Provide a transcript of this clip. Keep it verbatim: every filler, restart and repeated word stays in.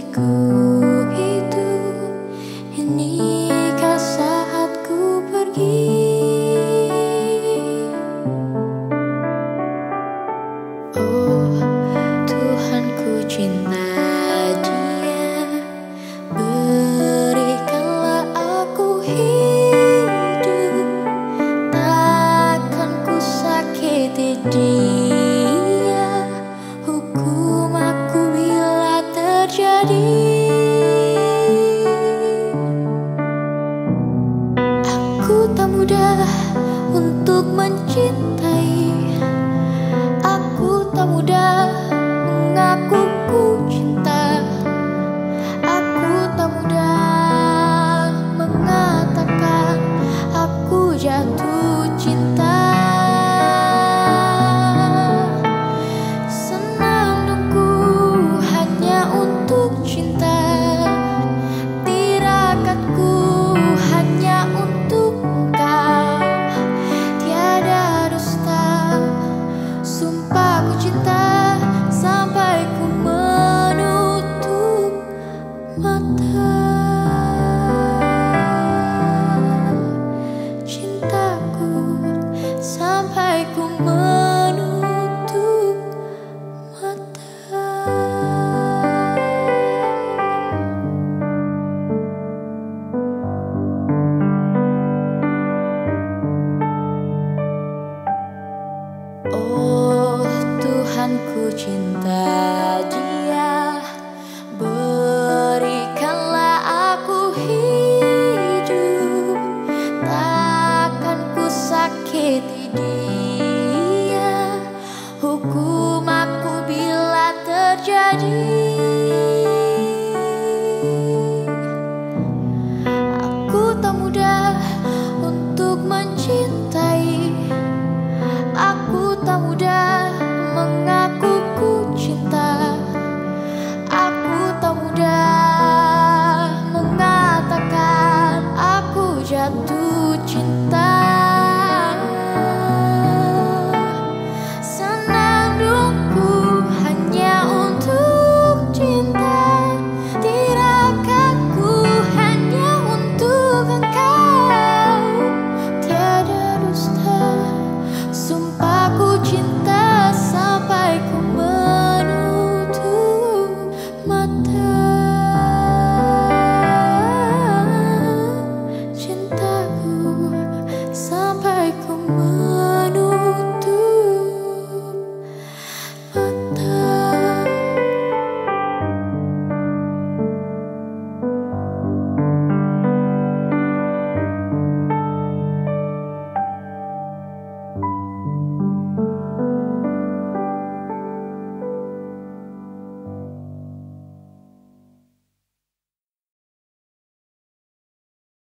ku hidup, inikah saatku pergi. Oh Tuhan, ku cinta Dia, berikanlah aku hidup, takkan ku sakiti Dia, hukum aku bila terjadi. Aku tak mudah untuk mencintai, aku tak mudah mengaku ku cinta, aku tak mudah mengatakan aku jatuh cinta. Senandungku hanya untuk cinta, tirakatku hanya untuk engkau, tiada dusta, sumpah ku cinta sampai ku menutup mata.